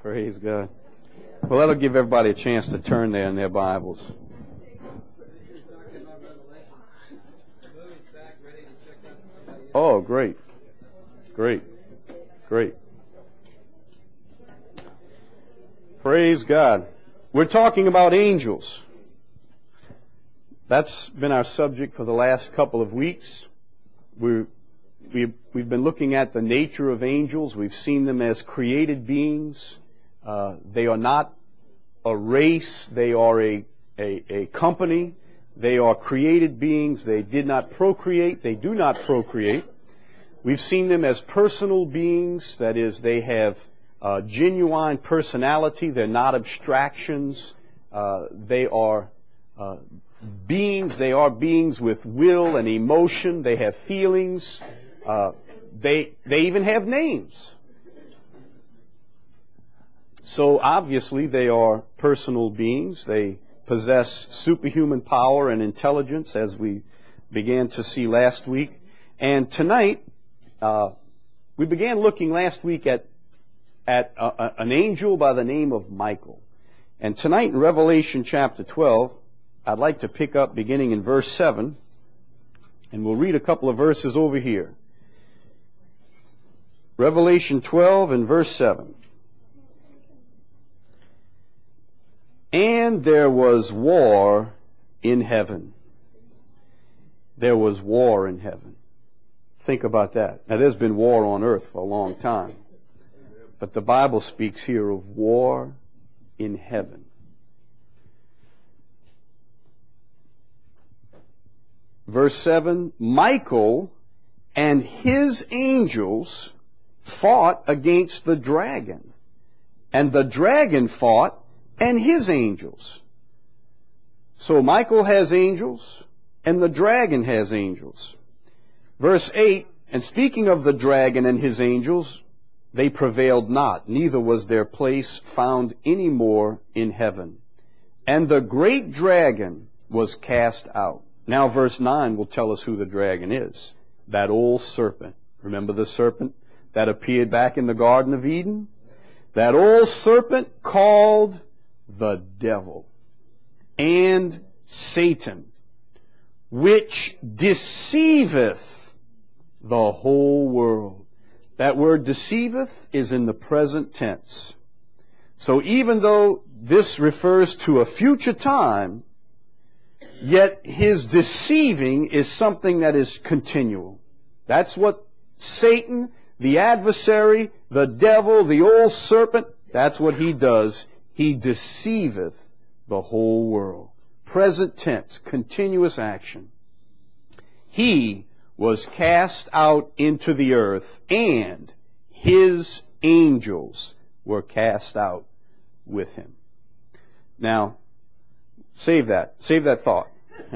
Praise God. Well, that'll give everybody a chance to turn there in their Bibles. Oh, great. Great. Great. Praise God. We're talking about angels. That's been our subject for the last couple of weeks. We've been looking at the nature of angels. We've seen them as created beings. They are not a race. They are a company. They are created beings. They did not procreate. They do not procreate. We've seen them as personal beings. That is, they have genuine personality. They're not abstractions. They are beings. They are beings with will and emotion. They have feelings. They even have names. So obviously they are personal beings. They possess superhuman power and intelligence, as we began to see last week. And tonight, we began looking last week at an angel by the name of Michael. And tonight in Revelation chapter 12, I'd like to pick up beginning in verse 7, and we'll read a couple of verses over here. Revelation 12 and verse 7. And there was war in heaven. There was war in heaven. Think about that. Now, there's been war on earth for a long time. But the Bible speaks here of war in heaven. Verse 7, Michael and his angels fought against the dragon, and the dragon fought and his angels. So Michael has angels, and the dragon has angels. Verse 8, and speaking of the dragon and his angels, they prevailed not, neither was their place found any more in heaven. And the great dragon was cast out. Now verse 9 will tell us who the dragon is. That old serpent. Remember the serpent that appeared back in the Garden of Eden? That old serpent called the devil and Satan, which deceiveth the whole world. That word deceiveth is in the present tense. So even though this refers to a future time, yet his deceiving is something that is continual. That's what Satan, the adversary, the devil, the old serpent, that's what he does. He deceiveth the whole world. Present tense, continuous action. He was cast out into the earth, and his angels were cast out with him. Now, save that thought.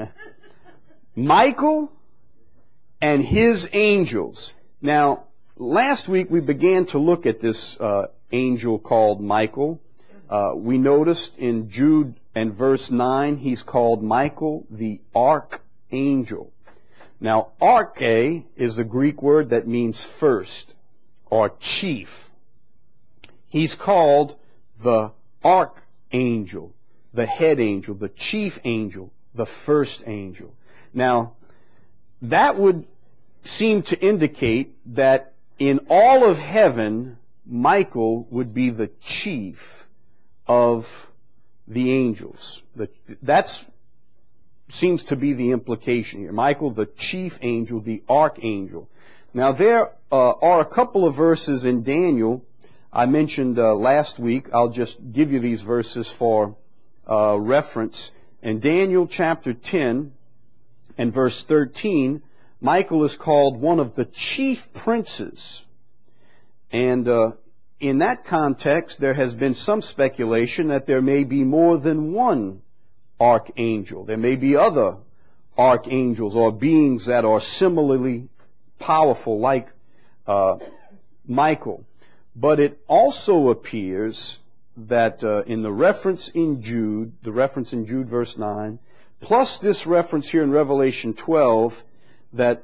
Michael and his angels. Now, last week we began to look at this angel called Michael. We noticed in Jude and verse 9, he's called Michael the Archangel. Now, arche is a Greek word that means first or chief. He's called the Archangel, the head angel, the chief angel, the first angel. Now, that would seem to indicate that in all of heaven, Michael would be the chief of the angels. That seems to be the implication here. Michael, the chief angel, the archangel. Now, there are a couple of verses in Daniel I mentioned last week. I'll just give you these verses for reference. In Daniel chapter 10 and verse 13, Michael is called one of the chief princes. And in that context, there has been some speculation that there may be more than one archangel. There may be other archangels or beings that are similarly powerful like Michael. But it also appears that in the reference in Jude verse 9, plus this reference here in Revelation 12, that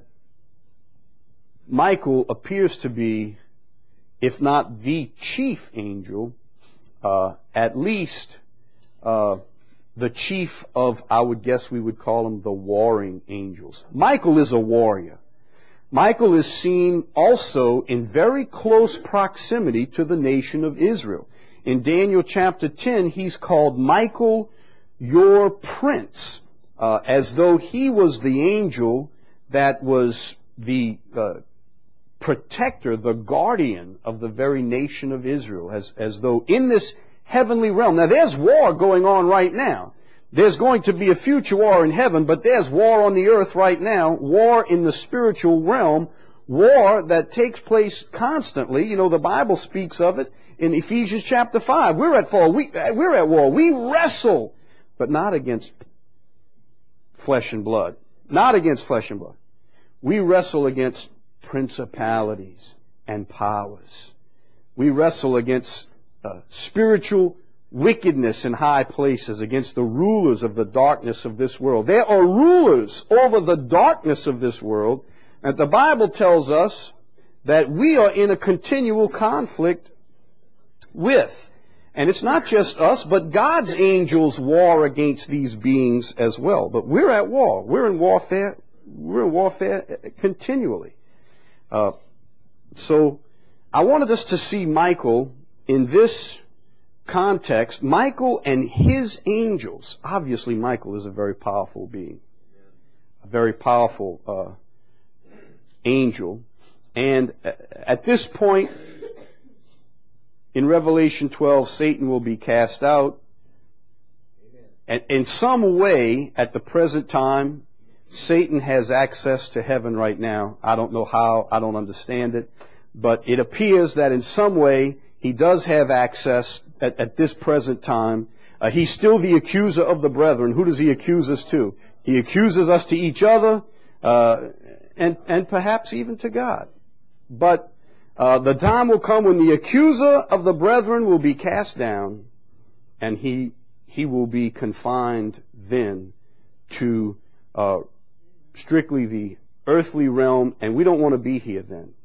Michael appears to be, if not the chief angel, at least the chief of, I would guess we would call them the warring angels. Michael is a warrior. Michael is seen also in very close proximity to the nation of Israel. In Daniel chapter 10, he's called Michael, your prince, as though he was the angel that was the protector, the guardian of the very nation of Israel, as though in this heavenly realm. Now, there's war going on right now. There's going to be a future war in heaven, but there's war on the earth right now, war in the spiritual realm, war that takes place constantly. You know, the Bible speaks of it in Ephesians chapter 5. We're at war. We wrestle, but not against flesh and blood. Not against flesh and blood. We wrestle against principalities and powers. We wrestle against spiritual wickedness in high places, against the rulers of the darkness of this world. There are rulers over the darkness of this world, and the Bible tells us that we are in a continual conflict with. And it's not just us, but God's angels war against these beings as well. But we're at war. We're in warfare. We're in warfare continually. So I wanted us to see Michael in this context. Michael and his angels. Obviously, Michael is a very powerful being. A very powerful angel. And at this point, in Revelation 12, Satan will be cast out. And in some way, at the present time, Satan has access to heaven right now. I don't know how. I don't understand it. But it appears that in some way, he does have access at this present time. He's still the accuser of the brethren. Who does he accuse us to? He accuses us to each other, and perhaps even to God. But the time will come when the accuser of the brethren will be cast down, and he will be confined then to strictly the earthly realm, and we don't want to be here then.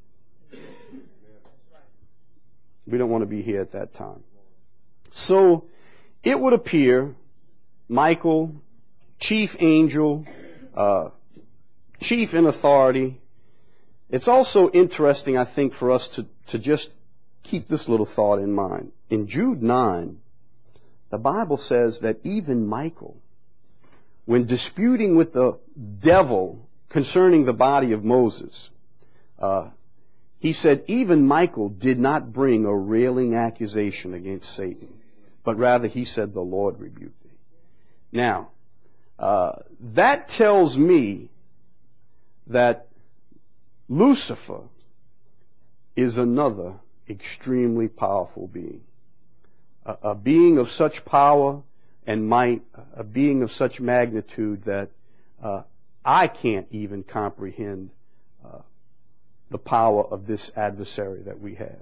We don't want to be here at that time. So it would appear Michael, chief angel, chief in authority. It's also interesting, I think, for us to just keep this little thought in mind. In Jude 9, the Bible says that even Michael, when disputing with the devil concerning the body of Moses, he said, even Michael did not bring a railing accusation against Satan, but rather he said, the Lord rebuked thee. Now, that tells me that Lucifer is another extremely powerful being. A being of such power and might, a being of such magnitude that I can't even comprehend the power of this adversary that we have.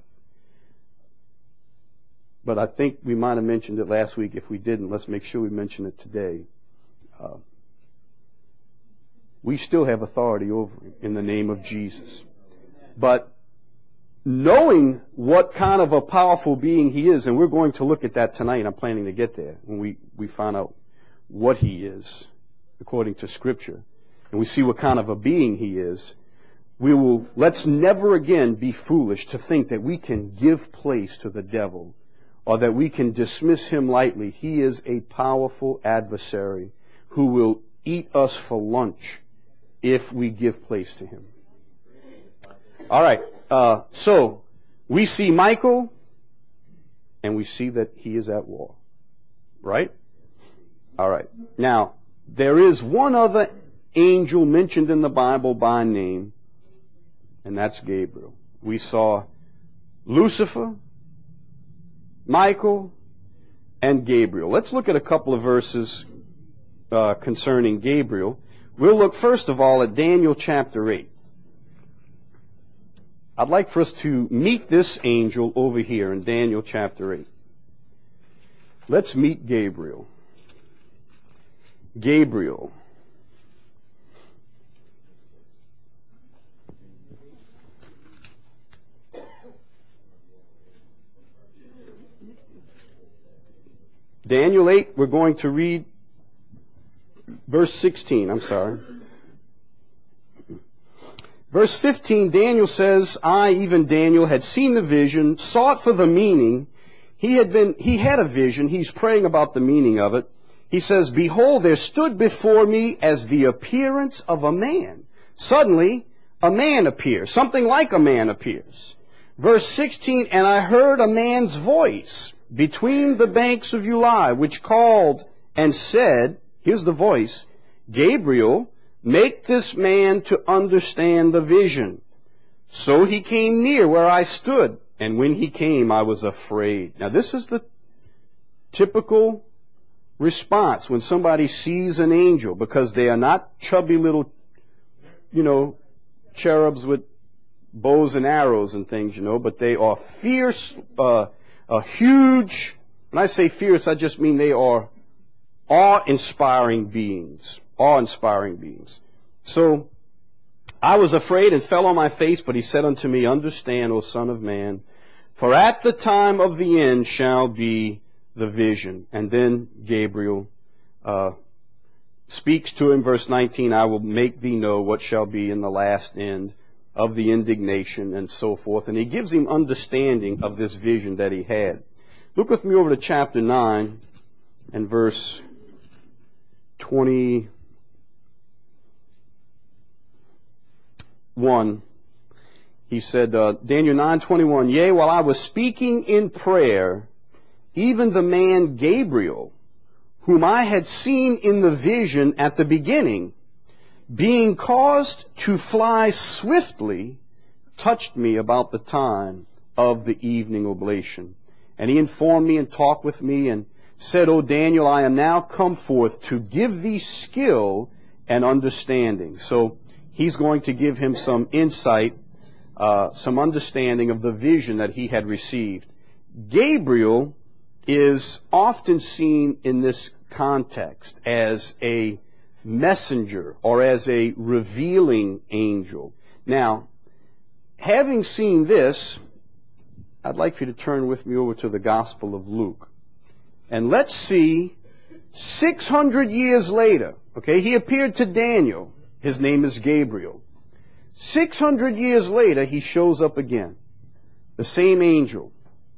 But I think we might have mentioned it last week. If we didn't, let's make sure we mention it today. We still have authority over him in the name of Jesus. But knowing what kind of a powerful being he is, and we're going to look at that tonight, I'm planning to get there, when we find out what he is according to Scripture, and we see what kind of a being he is, let's never again be foolish to think that we can give place to the devil or that we can dismiss him lightly. He is a powerful adversary who will eat us for lunch if we give place to him. All right. So we see Michael, and we see that he is at war. Right? All right. Now, there is one other angel mentioned in the Bible by name, and that's Gabriel. We saw Lucifer, Michael, and Gabriel. Let's look at a couple of verses concerning Gabriel. We'll look first of all at Daniel chapter 8. I'd like for us to meet this angel over here in Daniel chapter 8. Let's meet Gabriel. Gabriel. Daniel 8, we're going to read verse 16. Verse 15, Daniel says, I, even Daniel, had seen the vision, sought for the meaning. He had a vision. He's praying about the meaning of it. He says, behold, there stood before me as the appearance of a man. Suddenly, a man appears. Something like a man appears. Verse 16, and I heard a man's voice between the banks of Ulai, which called and said, here's the voice, Gabriel, make this man to understand the vision. So he came near where I stood, and when he came, I was afraid. Now this is the typical response when somebody sees an angel, because they are not chubby little, cherubs with bows and arrows and things, but they are fierce, huge. When I say fierce, I just mean they are awe-inspiring beings. Awe-inspiring beings. So I was afraid and fell on my face, but he said unto me, understand, O Son of Man, for at the time of the end shall be the vision. And then Gabriel speaks to him, verse 19, I will make thee know what shall be in the last end of the indignation, and so forth. And he gives him understanding of this vision that he had. Look with me over to chapter 9 and verse 21. He said, Daniel 9:21, yea, while I was speaking in prayer, even the man Gabriel, whom I had seen in the vision at the beginning, being caused to fly swiftly, touched me about the time of the evening oblation. And he informed me and talked with me and said, O Daniel, I am now come forth to give thee skill and understanding. So he's going to give him some insight, some understanding of the vision that he had received. Gabriel is often seen in this context as a messenger or as a revealing angel. Now, having seen this, I'd like for you to turn with me over to the Gospel of Luke. And let's see, 600 years later, okay, he appeared to Daniel. His name is Gabriel. 600 years later, he shows up again. The same angel.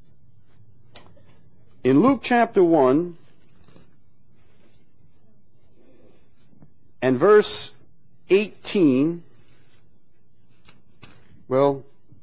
In Luke chapter 1, and verse 18, well,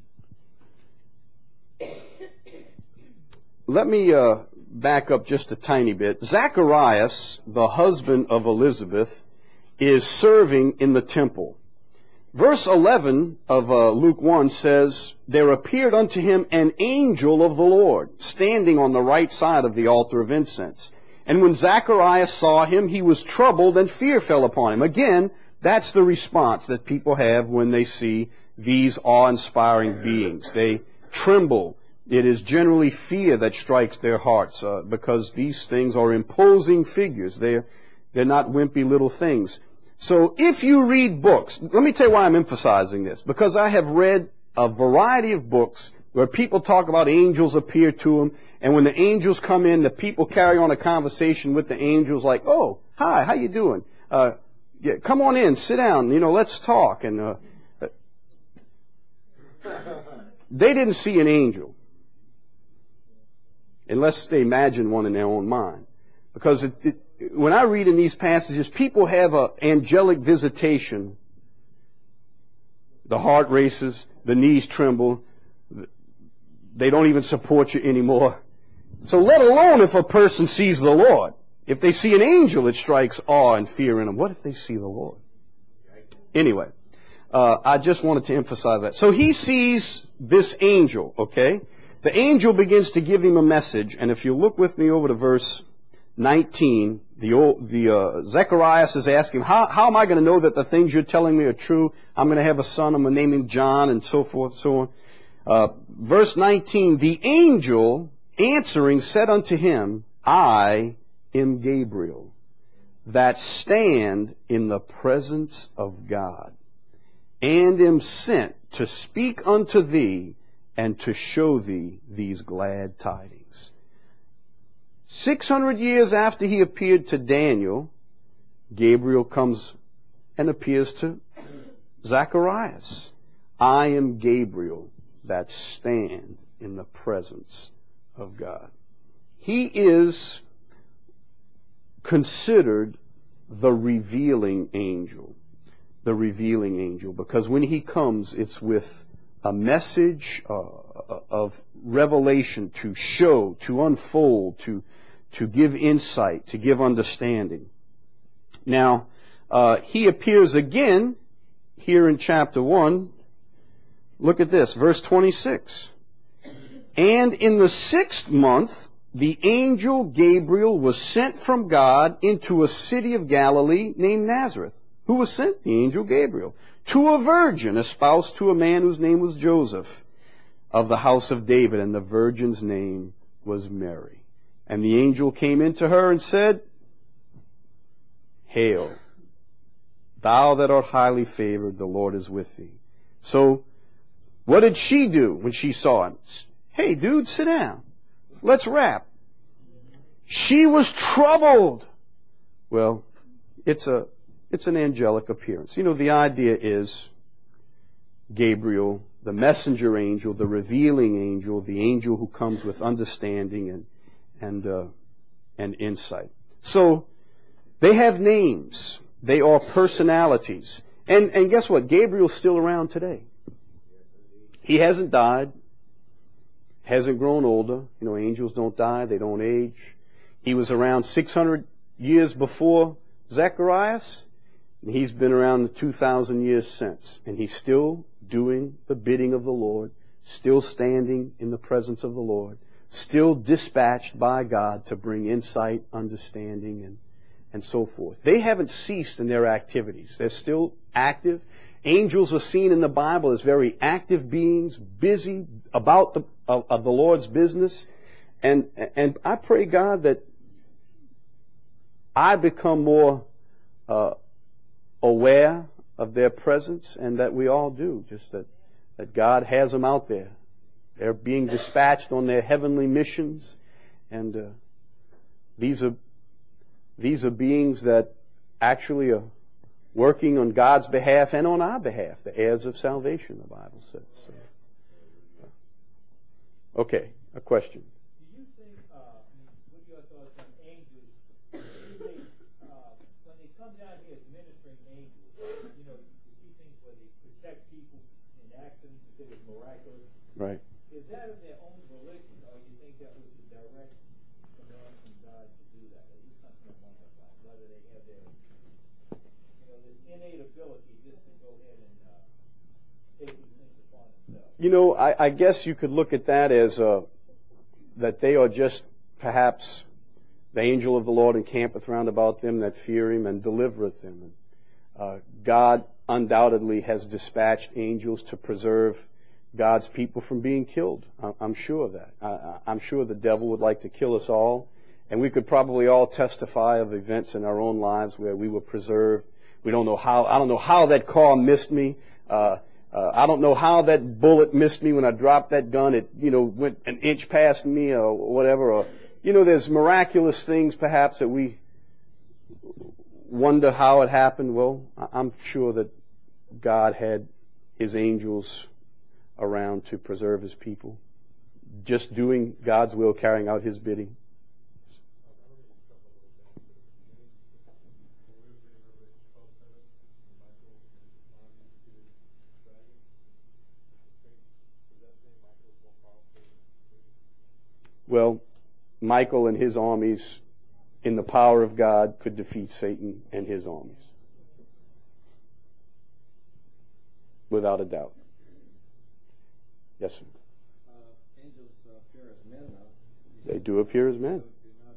let me back up just a tiny bit. Zacharias, the husband of Elizabeth, is serving in the temple. Verse 11 of Luke 1 says, there appeared unto him an angel of the Lord, standing on the right side of the altar of incense. And when Zacharias saw him, he was troubled, and fear fell upon him. Again, that's the response that people have when they see these awe-inspiring beings. They tremble. It is generally fear that strikes their hearts, because these things are imposing figures. They're not wimpy little things. So if you read books, let me tell you why I'm emphasizing this. Because I have read a variety of books where people talk about angels appear to them, and when the angels come in, the people carry on a conversation with the angels like, oh, hi, how you doing? Yeah, come on in, sit down, let's talk. And they didn't see an angel, unless they imagine one in their own mind. Because when I read in these passages, people have an angelic visitation. The heart races, the knees tremble, they don't even support you anymore. So let alone if a person sees the Lord. If they see an angel, it strikes awe and fear in them. What if they see the Lord? Anyway, I just wanted to emphasize that. So he sees this angel, okay? The angel begins to give him a message, and if you look with me over to verse 19, Zacharias is asking, how am I going to know that the things you're telling me are true? I'm going to have a son, I'm going to name him John, and so forth, so on. Verse 19, the angel answering said unto him, I am Gabriel, that stand in the presence of God, and am sent to speak unto thee and to show thee these glad tidings. 600 years after he appeared to Daniel, Gabriel comes and appears to Zacharias. I am Gabriel that stand in the presence of God. He is considered the revealing angel. The revealing angel, because when he comes, it's with a message of revelation to show, to unfold, to give insight, to give understanding. Now, he appears again here in chapter 1. Look at this, verse 26. And in the 6th month, the angel Gabriel was sent from God into a city of Galilee named Nazareth. Who was sent? The angel Gabriel. To a virgin espoused to a man whose name was Joseph, of the house of David, and the virgin's name was Mary. And the angel came into her and said, Hail, thou that art highly favored, the Lord is with thee. So, what did she do when she saw him? Hey, dude, sit down. Let's rap. She was troubled. Well, it's an angelic appearance. You know, the idea is Gabriel, the messenger angel, the revealing angel, the angel who comes with understanding and insight. So, they have names. They are personalities. And guess what? Gabriel's still around today. He hasn't died, hasn't grown older. You know, angels don't die, they don't age. He was around 600 years before Zacharias, and he's been around 2,000 years since. And he's still doing the bidding of the Lord, still standing in the presence of the Lord, still dispatched by God to bring insight, understanding, and so forth. They haven't ceased in their activities. They're still active. Angels are seen in the Bible as very active beings, busy about the Lord's business. And I pray, God, that I become more aware of their presence, and that we all do, just that God has them out there. They're being dispatched on their heavenly missions, and these are beings that actually are working on God's behalf and on our behalf, the heirs of salvation, the Bible says. So, okay, a question. Do you think, what are your thoughts on angels? Do you think, when they come down here as ministering angels, you know, you see things where they protect people in accidents because it's miraculous. Right. Is that of their own volition, or do you think that was a direct command from God to do that? At least something I wonder about, whether they have their, this innate ability just to go ahead and take these things upon themselves. You know, I guess you could look at that as that they are just perhaps the angel of the Lord encampeth round about them that fear him and delivereth them. God undoubtedly has dispatched angels to preserve God's people from being killed. I'm sure of that. I'm sure the devil would like to kill us all, and we could probably all testify of events in our own lives where we were preserved. We don't know how. I don't know how that car missed me. I don't know how that bullet missed me when I dropped that gun. It, went an inch past me or whatever. Or, there's miraculous things perhaps that we wonder how it happened. Well, I'm sure that God had his angels around to preserve his people, just doing God's will, carrying out his bidding. Well, Michael and his armies, in the power of God, could defeat Satan and his armies. Without a doubt. Yes, sir. Angels appear as men now. They do appear as men.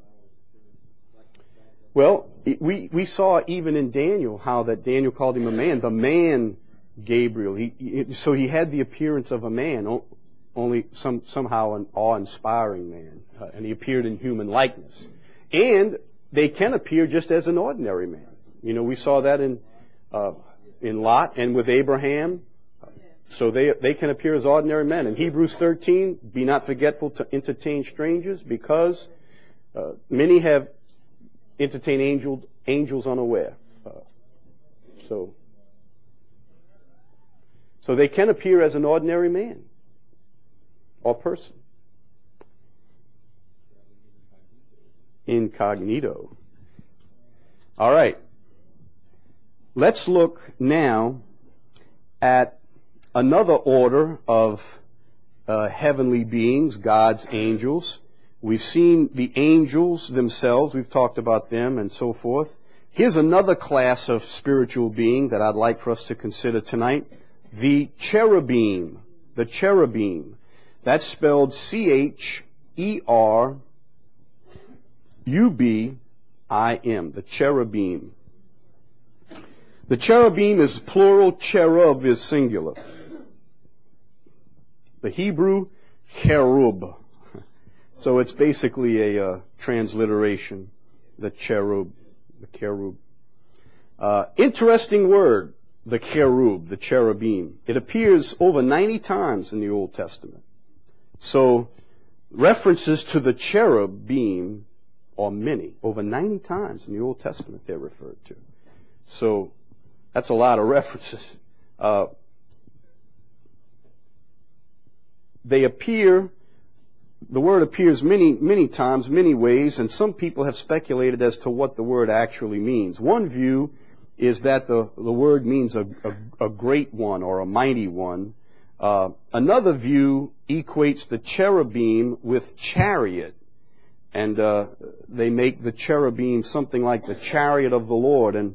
Well, we saw even in Daniel how that Daniel called him a man. The man Gabriel. So he had the appearance of a man, only somehow an awe-inspiring man. And he appeared in human likeness. And they can appear just as an ordinary man. We saw that in Lot and with Abraham. So they can appear as ordinary men. In Hebrews 13, be not forgetful to entertain strangers, because Many have entertained angels unaware. So they can appear as an ordinary man or person. Incognito. All right. Let's look now at another order of heavenly beings, God's angels. We've seen the angels themselves. We've talked about them and so forth. Here's another class of spiritual being that I'd like for us to consider tonight. The cherubim. The cherubim. That's spelled C-H-E-R-U-B-I-M. The cherubim. The cherubim is plural, cherub is singular. The Hebrew, cherub. So it's basically a transliteration. The cherub. The cherub. Interesting word, the cherub, the cherubim. It appears over 90 times in the Old Testament. So references to the cherubim are many. Over 90 times in the Old Testament they're referred to. So that's a lot of references. They appear, the word appears many times, many ways, and some people have speculated as to what the word actually means. One view is that the word means a great one or a mighty one. Another view equates the cherubim with chariot, and they make the cherubim something like the chariot of the Lord. And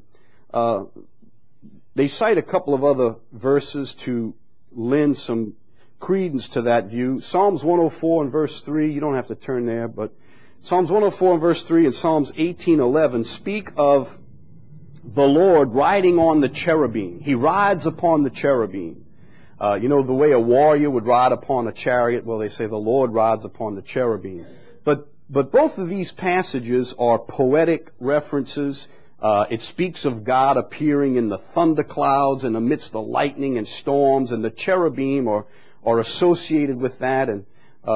they cite a couple of other verses to lend some credence to that view. Psalms 104 and verse 3, you don't have to turn there, but Psalms 104 and verse 3 and Psalms 18:11 speak of the Lord riding on the cherubim. He rides upon the cherubim. You know, the way a warrior would ride upon a chariot, well, they say the Lord rides upon the cherubim. But both of these passages are poetic references. It speaks of God appearing in the thunderclouds and amidst the lightning and storms, and the cherubim are associated with that. And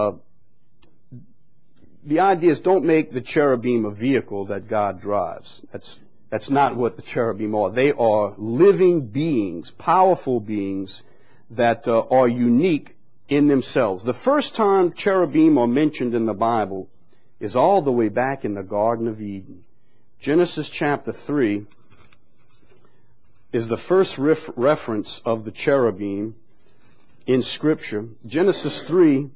the idea is, don't make the cherubim a vehicle that God drives. That's not what the cherubim are. They are living beings, powerful beings that are unique in themselves. The first time cherubim are mentioned in the Bible is all the way back in the Garden of Eden. Genesis chapter 3 is the first reference of the cherubim in Scripture. Genesis 3,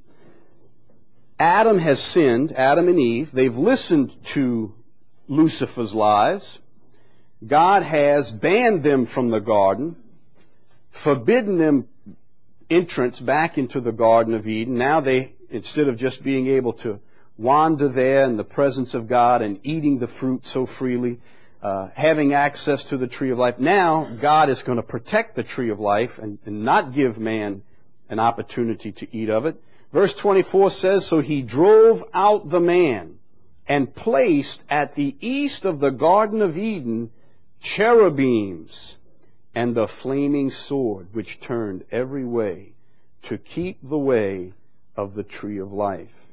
Adam has sinned, Adam and Eve. They've listened to Lucifer's lies. God has banned them from the garden, forbidden them entrance back into the Garden of Eden. Now they, instead of just being able to wander there in the presence of God and eating the fruit so freely, having access to the tree of life, now God is going to protect the tree of life and not give man an opportunity to eat of it. Verse 24 says, so he drove out the man and placed at the east of the Garden of Eden cherubims and the flaming sword which turned every way to keep the way of the tree of life.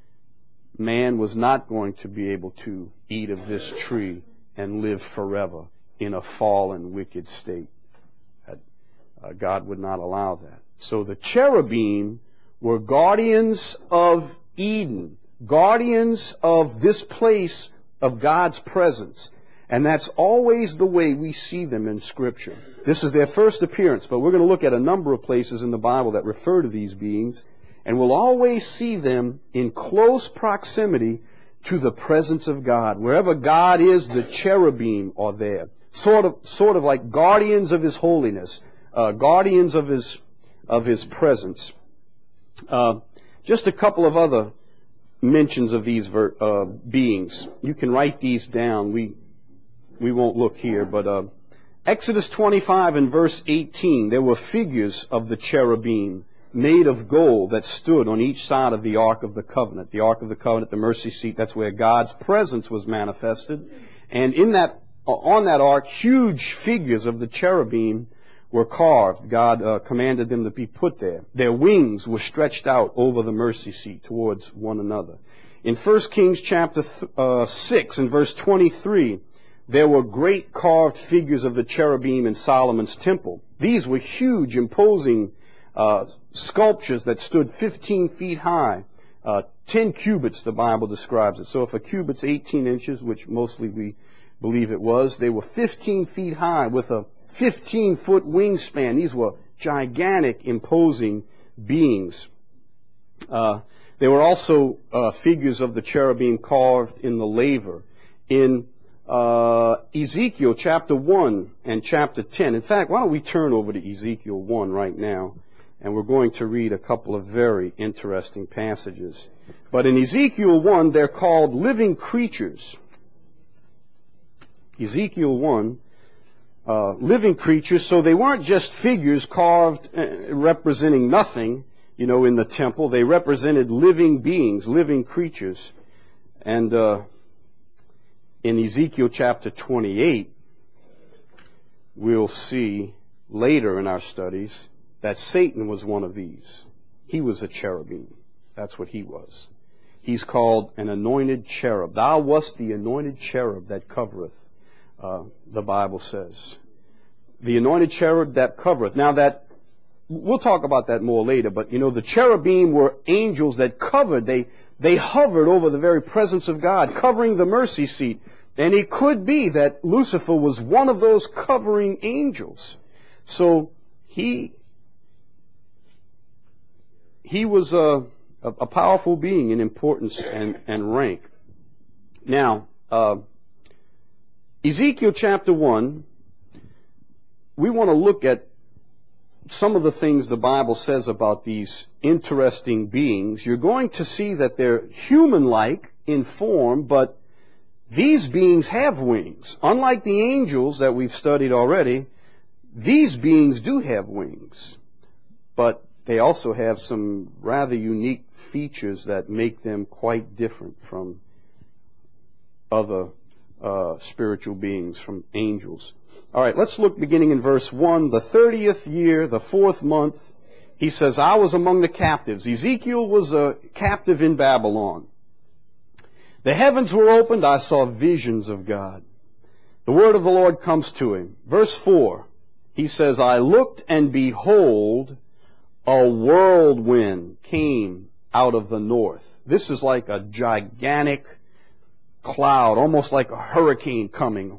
Man was not going to be able to eat of this tree and live forever in a fallen, wicked state. God would not allow that. So the cherubim were guardians of Eden, guardians of this place of God's presence. And that's always the way we see them in Scripture. This is their first appearance, but we're going to look at a number of places in the Bible that refer to these beings, and we'll always see them in close proximity to the presence of God. Wherever God is, the cherubim are there. Sort of like guardians of His holiness, guardians of His presence. Just a couple of other mentions of these beings. You can write these down. We won't look here, but Exodus 25 and verse 18, there were figures of the cherubim made of gold that stood on each side of the Ark of the Covenant. The Ark of the Covenant, the mercy seat, that's where God's presence was manifested. And on that ark, huge figures of the cherubim were carved. God commanded them to be put there. Their wings were stretched out over the mercy seat towards one another. In 1 Kings chapter 6 and verse 23, there were great carved figures of the cherubim in Solomon's temple. These were huge, imposing sculptures that stood 15 feet high. 10 cubits, the Bible describes it. So if a cubit's 18 inches, which mostly we believe it was, they were 15 feet high with a 15-foot wingspan. These were gigantic, imposing beings. There were also figures of the cherubim carved in the laver. In Ezekiel chapter 1 and chapter 10. In fact, why don't we turn over to Ezekiel 1 right now, and we're going to read a couple of very interesting passages. But in Ezekiel 1, they're called living creatures. Ezekiel 1, living creatures, so they weren't just figures carved representing nothing, in the temple. They represented living beings, living creatures. And in Ezekiel chapter 28, we'll see later in our studies that Satan was one of these. He was a cherubim. That's what he was. He's called an anointed cherub. Thou wast the anointed cherub that covereth, the Bible says. The anointed cherub that covereth. Now we'll talk about that more later, but the cherubim were angels that covered. They hovered over the very presence of God, covering the mercy seat. And it could be that Lucifer was one of those covering angels. So he was a powerful being in importance and rank. Now, Ezekiel chapter 1, we want to look at some of the things the Bible says about these interesting beings. You're going to see that they're human-like in form, but these beings have wings. Unlike the angels that we've studied already, these beings do have wings. But they also have some rather unique features that make them quite different from other spiritual beings, from angels. All right, let's look beginning in verse 1. The 30th year, the 4th month, he says, I was among the captives. Ezekiel was a captive in Babylon. The heavens were opened. I saw visions of God. The word of the Lord comes to him. Verse 4, he says, I looked and behold, a whirlwind came out of the north. This is like a gigantic cloud, almost like a hurricane coming,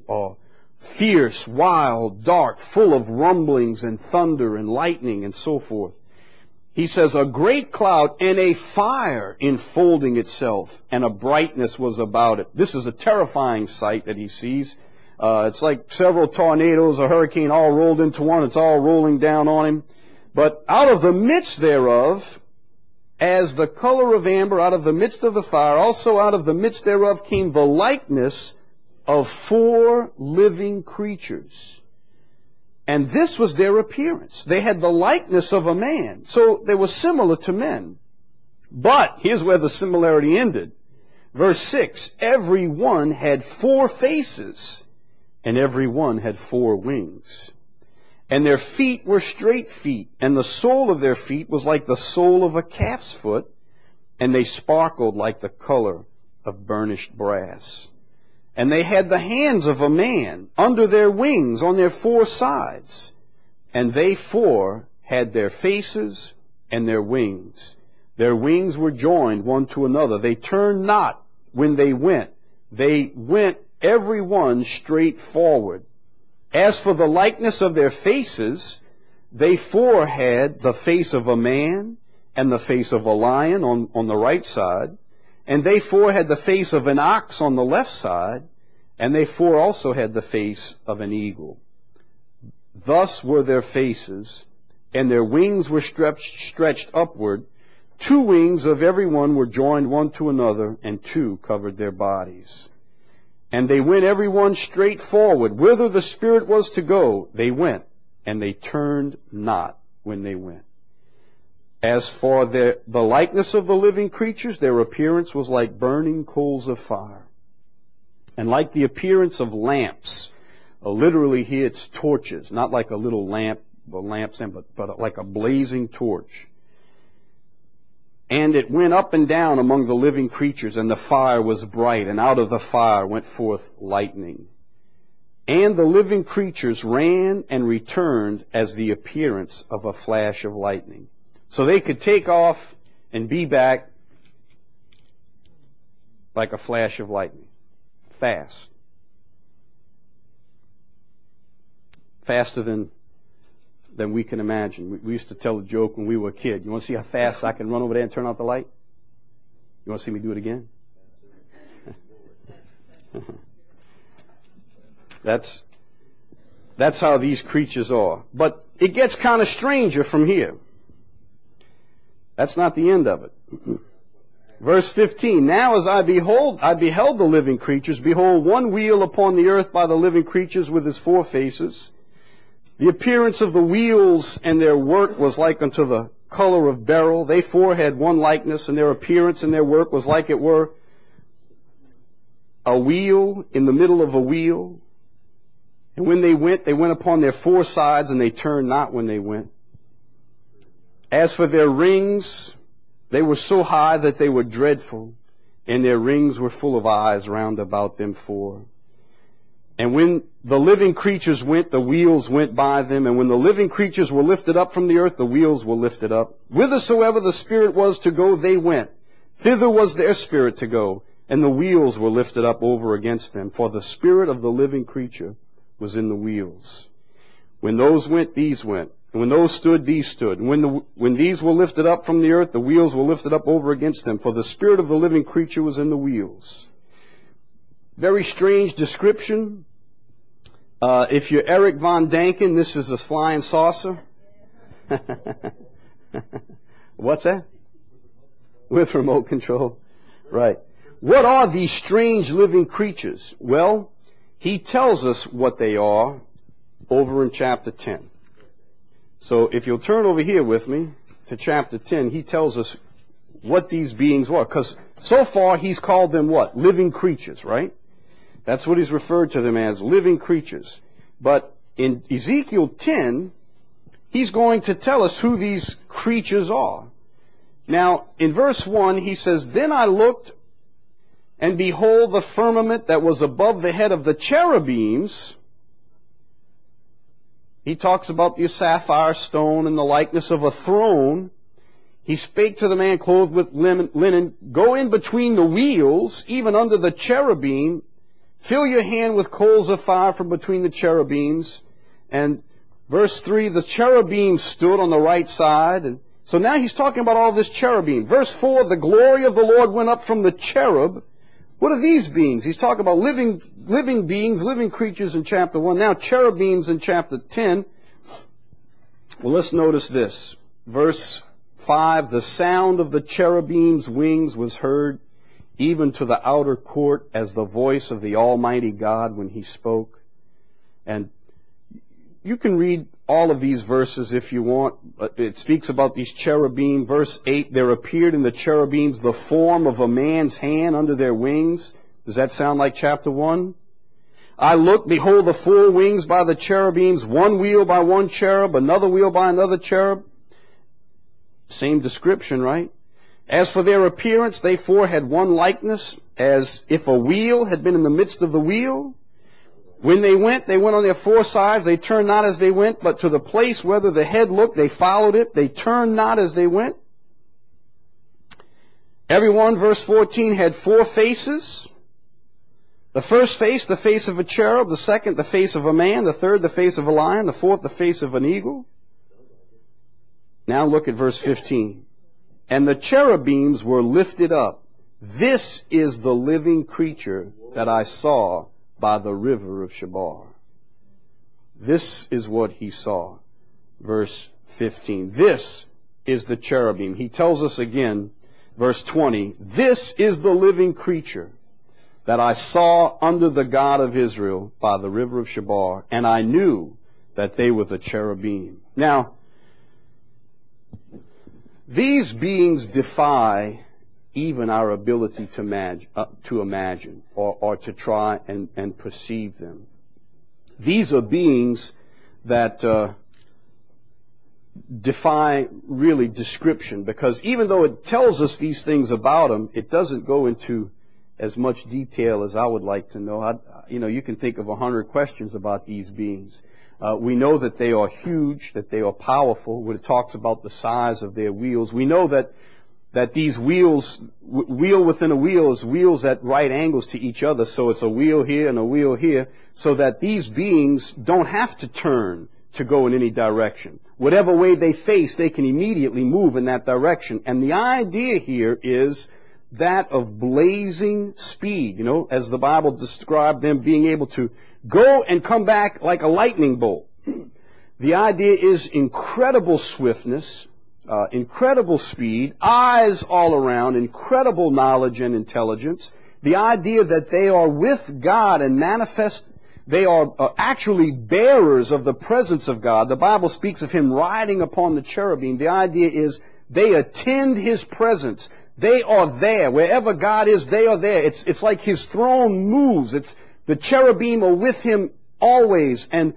fierce, wild, dark, full of rumblings and thunder and lightning and so forth. He says, a great cloud and a fire enfolding itself, and a brightness was about it. This is a terrifying sight that he sees. It's like several tornadoes, a hurricane all rolled into one. It's all rolling down on him. But out of the midst thereof, as the color of amber, out of the midst of the fire, also out of the midst thereof came the likeness of 4 living creatures. And this was their appearance. They had the likeness of a man. So they were similar to men. But here's where the similarity ended. Verse 6, every one had 4 faces, and every one had 4 wings. And their feet were straight feet, and the sole of their feet was like the sole of a calf's foot, and they sparkled like the color of burnished brass. And they had the hands of a man under their wings on their 4 sides. And they 4 had their faces and their wings. Their wings were joined one to another. They turned not when they went. They went every one straight forward. As for the likeness of their faces, they 4 had the face of a man and the face of a lion on the right side. And they 4 had the face of an ox on the left side, and they 4 also had the face of an eagle. Thus were their faces, and their wings were stretched upward. 2 wings of every one were joined one to another, and 2 covered their bodies. And they went every one straight forward. Whither the Spirit was to go, they went, and they turned not when they went. As for the likeness of the living creatures, their appearance was like burning coals of fire, and like the appearance of lamps. Literally here it's torches, not like a little lamp, but like a blazing torch. And it went up and down among the living creatures, and the fire was bright, and out of the fire went forth lightning. And the living creatures ran and returned as the appearance of a flash of lightning. So they could take off and be back like a flash of lightning. Fast. Faster than we can imagine. We used to tell a joke when we were a kid. You want to see how fast I can run over there and turn out the light? You want to see me do it again? That's how these creatures are. But it gets kind of stranger from here. That's not the end of it. Verse 15, now as I beheld the living creatures, behold, one wheel upon the earth by the living creatures with his four faces. The appearance of the wheels and their work was like unto the color of beryl. They four had one likeness, and their appearance and their work was like it were a wheel in the middle of a wheel. And when they went upon their four sides, and they turned not when they went. As for their rings, they were so high that they were dreadful, and their rings were full of eyes round about them four. And when the living creatures went, the wheels went by them. And when the living creatures were lifted up from the earth, the wheels were lifted up. Whithersoever the Spirit was to go, they went. Thither was their spirit to go. And the wheels were lifted up over against them. For the spirit of the living creature was in the wheels. When those went, these went. And when those stood, these stood. And when these were lifted up from the earth, the wheels were lifted up over against them. For the spirit of the living creature was in the wheels. Very strange description. If you're Eric Von Däniken, this is a flying saucer. What's that? With remote control. Right. What are these strange living creatures? Well, he tells us what they are over in chapter 10. So if you'll turn over here with me to chapter 10, he tells us what these beings were. Because so far he's called them what? Living creatures, right? That's what he's referred to them as, living creatures. But in Ezekiel 10, he's going to tell us who these creatures are. Now, in verse 1, he says, Then I looked, and behold, the firmament that was above the head of the cherubims. He talks about the sapphire stone and the likeness of a throne. He spake to the man clothed with linen, Go in between the wheels, even under the cherubim, fill your hand with coals of fire from between the cherubims. And verse 3, the cherubim stood on the right side. And so now he's talking about all this cherubim. Verse 4, the glory of the Lord went up from the cherub. What are these beings? He's talking about living beings, living creatures in chapter 1. Now cherubims in chapter 10. Well, let's notice this. Verse 5, the sound of the cherubim's wings was heard even to the outer court as the voice of the Almighty God when he spoke. And you can read all of these verses if you want. It speaks about these cherubim. Verse 8, there appeared in the cherubims the form of a man's hand under their wings. Does that sound like chapter 1? I looked, behold, the four wings by the cherubims, one wheel by one cherub, another wheel by another cherub. Same description, right? As for their appearance, they four had one likeness, as if a wheel had been in the midst of the wheel. When they went on their four sides. They turned not as they went, but to the place whither the head looked, they followed it. They turned not as they went. Everyone, verse 14, had four faces. The first face, the face of a cherub. The second, the face of a man. The third, the face of a lion. The fourth, the face of an eagle. Now look at verse 15. And the cherubims were lifted up. This is the living creature that I saw by the river of Chebar. This is what he saw. Verse 15. This is the cherubim. He tells us again, verse 20, this is the living creature that I saw under the God of Israel by the river of Chebar, and I knew that they were the cherubim. Now, these beings defy even our ability to imagine or to try and perceive them. These are beings that defy really description, because even though it tells us these things about them, it doesn't go into as much detail as I would like to know. You can think of 100 questions about these beings. We know that they are huge, that they are powerful, when it talks about the size of their wheels. We know that these wheels, wheel within a wheel, is wheels at right angles to each other, so it's a wheel here and a wheel here, so that these beings don't have to turn to go in any direction. Whatever way they face, they can immediately move in that direction. And the idea here is that of blazing speed, as the Bible described them being able to go and come back like a lightning bolt. The idea is incredible swiftness, incredible speed, eyes all around, incredible knowledge and intelligence. The idea that they are with God and manifest, they are actually bearers of the presence of God. The Bible speaks of Him riding upon the cherubim. The idea is they attend His presence. They are there. Wherever God is, they are there. It's like His throne moves. The cherubim are with Him always, and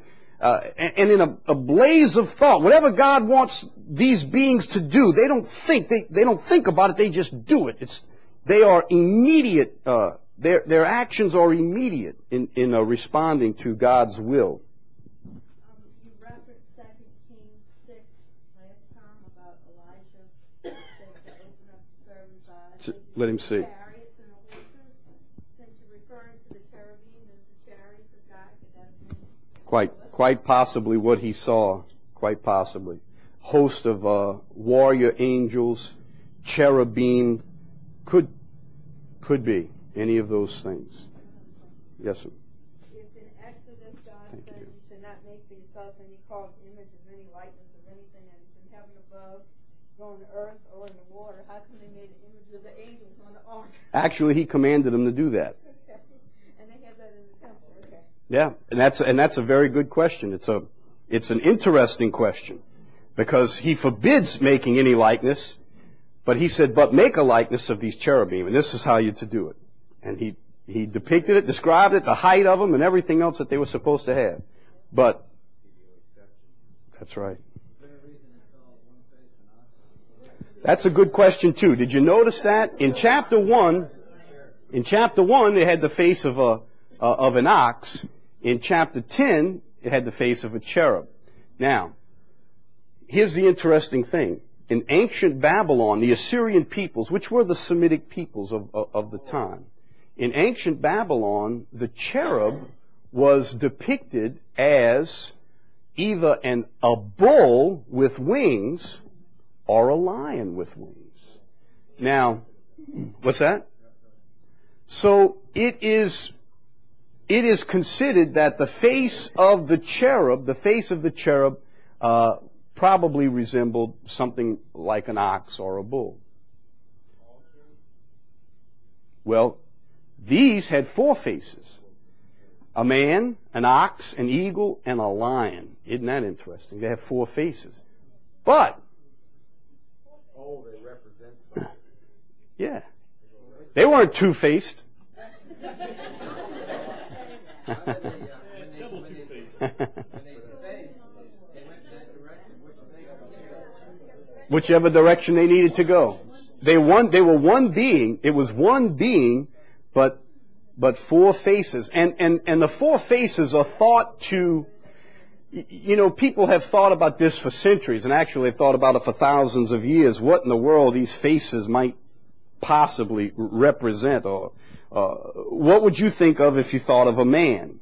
in a blaze of thought. Whatever God wants these beings to do, they don't think. They don't think about it. They just do it. They are immediate. Their actions are immediate in responding to God's will. You referenced 2 Kings 6 last time about Elijah said to open up the servant's eyes. Let him see. Chariots and horses. Since you're referring to the cherubim as the chariots of God, could that have been? Quite possibly what he saw. Quite possibly. Host of warrior angels, cherubim, could be any of those things. Yes, sir. If in Exodus God said you should not make for yourself any carved image of any likeness of anything that is in heaven above, or on the earth, or in the water, how come they made an image of the angels on the ark? Actually, he commanded them to do that. Okay. And they have that in the temple. Okay. Yeah, and that's a very good question. It's an interesting question, because he forbids making any likeness, but he said, but make a likeness of these cherubim, and this is how you're to do it. And he depicted it, described it, the height of them, and everything else that they were supposed to have. But that's right. That's a good question too. Did you notice that in chapter 1? In chapter 1, they had the face of an ox. In chapter 10, it had the face of a cherub. Now, here's the interesting thing. In ancient Babylon, the Assyrian peoples, which were the Semitic peoples of the time, in ancient Babylon, the cherub was depicted as either a bull with wings or a lion with wings. Now, what's that? So it is considered that the face of the cherub probably resembled something like an ox or a bull. Well, these had 4 faces. A man, an ox, an eagle, and a lion. Isn't that interesting? They have 4 faces. But, they represent something. yeah, they weren't two-faced. Whichever direction they needed to go. They were one being. It was one being, but 4 faces. And the 4 faces are thought to, people have thought about this for centuries, and actually they've thought about it for thousands of years. What in the world these faces might possibly represent, or what would you think of if you thought of a man?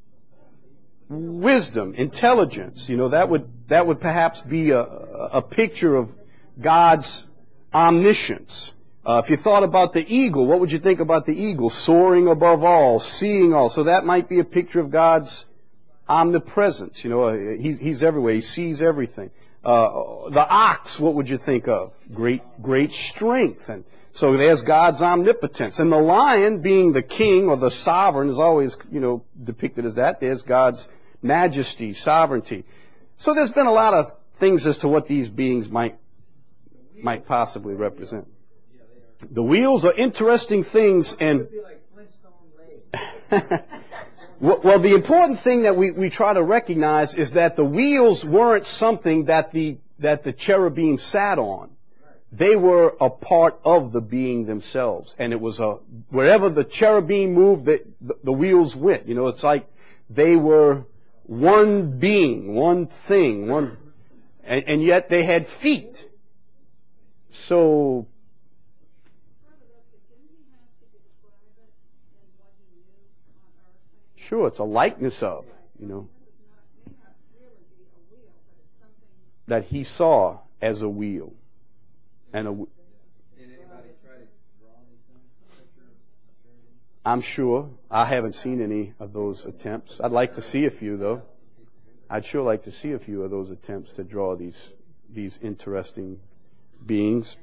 Wisdom, intelligence. That would perhaps be a picture of God's omniscience. If you thought about the eagle, what would you think about the eagle? Soaring above all, seeing all. So that might be a picture of God's omnipresence. He's everywhere. He sees everything. The ox, what would you think of? Great strength. And so there's God's omnipotence. And the lion, being the king or the sovereign, is always, depicted as that. There's God's majesty, sovereignty. So there's been a lot of things as to what these beings might possibly represent. The wheels are interesting things, and well, the important thing that we try to recognize is that the wheels weren't something that the that the cherubim sat on. They were a part of the being themselves. And it was wherever the cherubim moved, the wheels went. You know, it's like they were one being, one thing, and yet they had feet. So, sure, it's a likeness of, you know, that he saw as a wheel. And Did anybody try to draw anything? I'm sure. I haven't seen any of those attempts. I'd like to see a few, though. I'd sure like to see a few of those attempts to draw these interesting beings.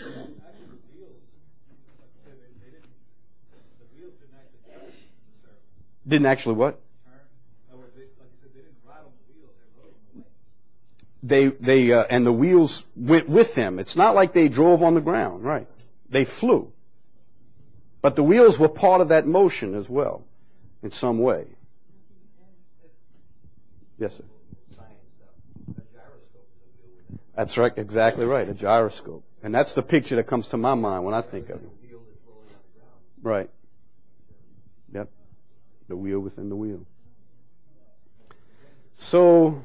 Didn't actually what? They and the wheels went with them. It's not like they drove on the ground, right? They flew. But the wheels were part of that motion as well, in some way. Yes, sir. That's right, exactly right, a gyroscope. And that's the picture that comes to my mind when I think of it. Right. Yep. The wheel within the wheel. So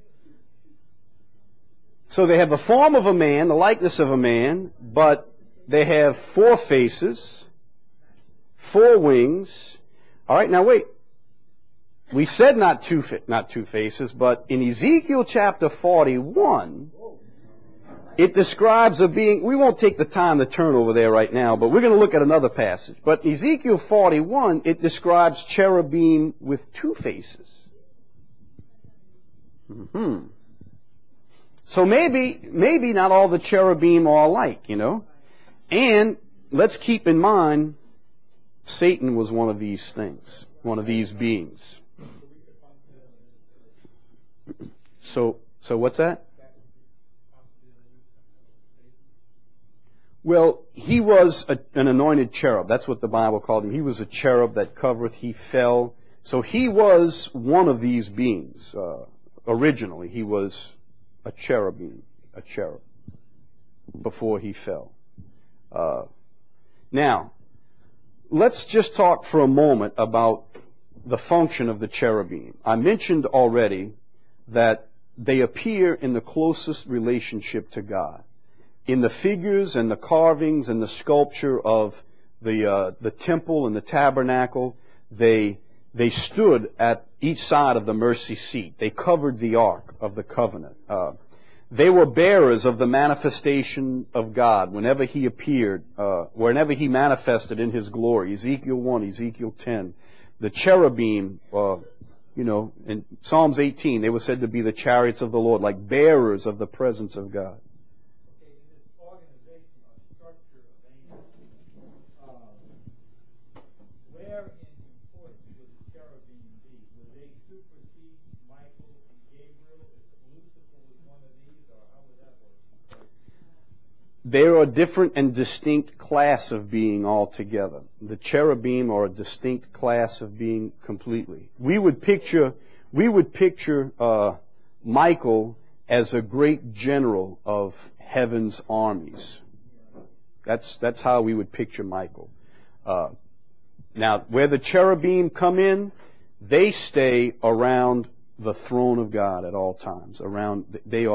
they have the form of a man, the likeness of a man, but they have 4 faces, 4 wings. All right, now wait. We said not two faces, but in Ezekiel chapter 41, it describes a being. We won't take the time to turn over there right now, but we're going to look at another passage. But Ezekiel 41, it describes cherubim with 2 faces. So maybe not all the cherubim are alike, you know. And let's keep in mind, Satan was one of these things, one of these beings. So what's that? Well, he was an anointed cherub. That's what the Bible called him. He was a cherub that covereth, he fell. So he was one of these beings. Originally, he was a cherub, before he fell. Now, let's just talk for a moment about the function of the cherubim. I mentioned already that they appear in the closest relationship to God. In the figures and the carvings and the sculpture of the temple and the tabernacle, they stood at each side of the mercy seat. They covered the ark of the covenant. They were bearers of the manifestation of God whenever he appeared, whenever he manifested in his glory. Ezekiel 1, Ezekiel 10. The cherubim, in Psalms 18, they were said to be the chariots of the Lord, like bearers of the presence of God. Okay, in this organization or structure of angels, where in importance would the cherubim be? Would they supersede Michael and Gabriel if Lucifer was one of these, or how would that work? They're a different and distinct class of being altogether. The cherubim are a distinct class of being completely. We would picture Michael as a great general of heaven's armies. That's how we would picture Michael. Now, where the cherubim come in, they stay around the throne of God at all times. They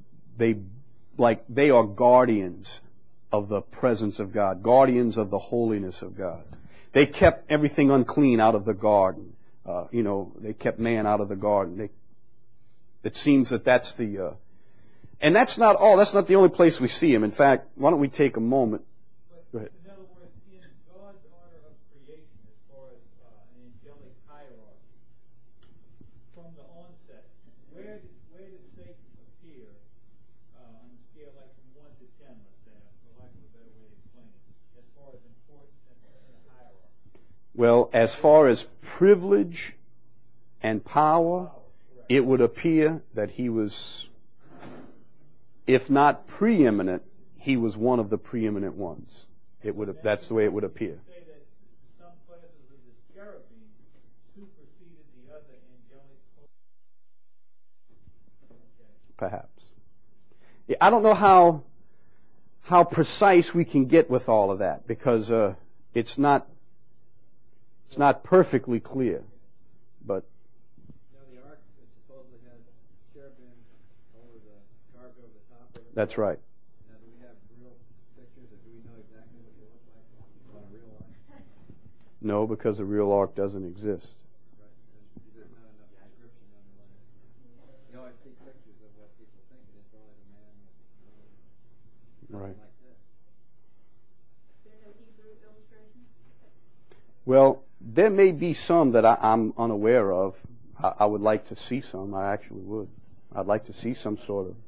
are guardians of the presence of God, guardians of the holiness of God. They kept everything unclean out of the garden. They kept man out of the garden. It seems that's the, and that's not all. That's not the only place we see him. In fact, why don't we take a moment? Go ahead. In other words, in God's order of creation, as far as an angelic hierarchy, from the onset, where did Satan appear on a scale like from 1 to 10, let's say, for lack of a better way to explain it, as far as importance in the hierarchy? Well, as far as privilege and power, it would appear that he was, if not preeminent, he was one of the preeminent ones. That's the way it would appear. Say that some classes of the cherubim superseded the other angelic hosts. Perhaps. I don't know how precise we can get with all of that, because it's not perfectly clear. But Now the ark supposedly has cherubim carved over the top of it. that's right. Now do we have real pictures, or do we know exactly what they look like on a real ark? No, because the real ark doesn't exist. Right. There's not enough description underlying it. You always see pictures of what people think, and it's always a man with Right. like this. There's no Hebrew illustration? Well, there may be some that I'm unaware of. I would like to see some. I actually would. I'd like to see some sort of.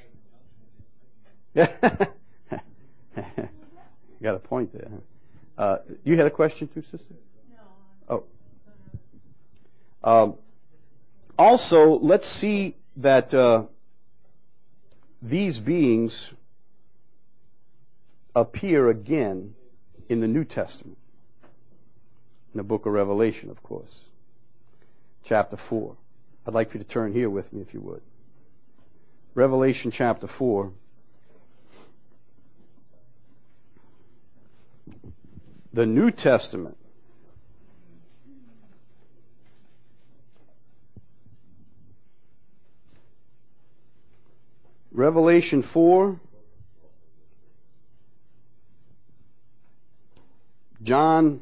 You got a point there. Huh? You had a question too, sister? No. Oh. Also, let's see that these beings appear again in the New Testament. In the book of Revelation, of course. Chapter 4. I'd like for you to turn here with me, if you would. Revelation chapter 4. The New Testament. Revelation 4. John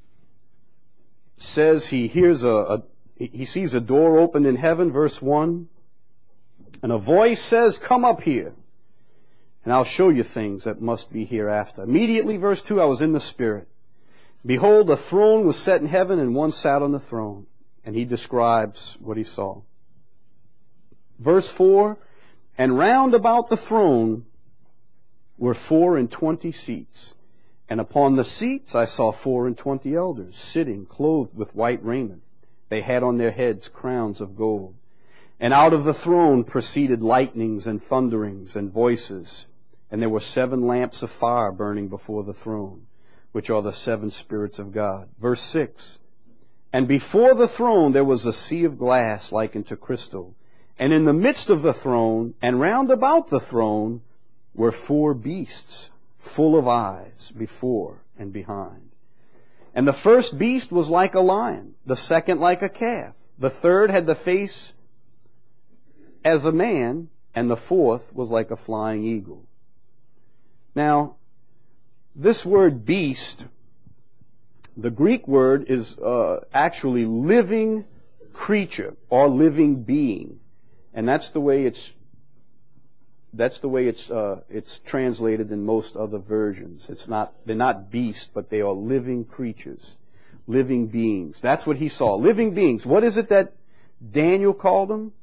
says he hears he sees a door open in heaven, verse 1, and a voice says, "Come up here, and I'll show you things that must be hereafter." Immediately, verse 2, I was in the Spirit. Behold, a throne was set in heaven, and one sat on the throne. And he describes what he saw. Verse 4, and round about the throne were 24 seats. And upon the seats I saw 24 elders sitting, clothed with white raiment. They had on their heads crowns of gold. And out of the throne proceeded lightnings and thunderings and voices. And there were 7 lamps of fire burning before the throne, which are the 7 spirits of God. Verse 6, and before the throne there was a sea of glass like unto crystal. And in the midst of the throne, and round about the throne, were 4 beasts, full of eyes before and behind. And the first beast was like a lion, the second like a calf, the third had the face as a man, and the fourth was like a flying eagle. Now, this word beast, the Greek word is actually living creature or living being, and that's the way it's translated in most other versions. They're not beasts, but they are living creatures, living beings. That's what he saw, living beings. What is it that Daniel called them?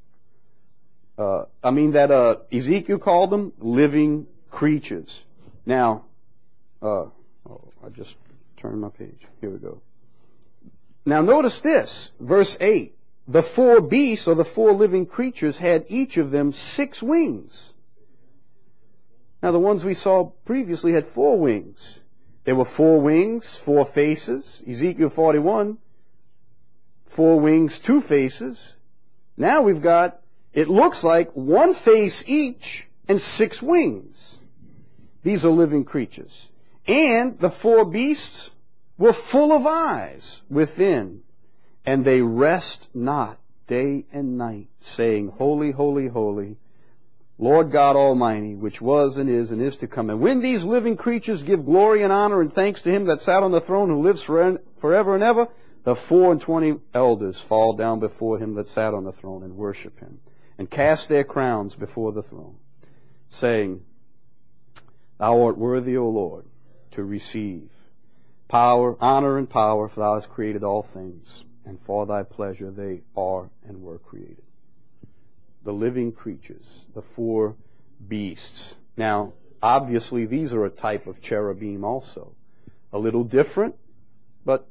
That Ezekiel called them? Living creatures. Now, I just turned my page. Here we go. Now notice this, verse 8. The 4 beasts, or the 4 living creatures, had each of them 6 wings. Now the ones we saw previously had 4 wings. There were 4 wings, 4 faces. Ezekiel 41, 4 wings, 2 faces. Now we've got, it looks like 1 face each and 6 wings. These are living creatures. And the 4 beasts were full of eyes within, and they rest not day and night, saying, Holy, holy, holy, Lord God Almighty, which was and is to come. And when these living creatures give glory and honor and thanks to him that sat on the throne, who lives forever and ever, the 24 elders fall down before him that sat on the throne and worship him, and cast their crowns before the throne, saying, Thou art worthy, O Lord, to receive power, honor, and power, for thou hast created all things, and for thy pleasure they are and were created. The living creatures, the 4 beasts. Now, obviously, these are a type of cherubim also. A little different, but,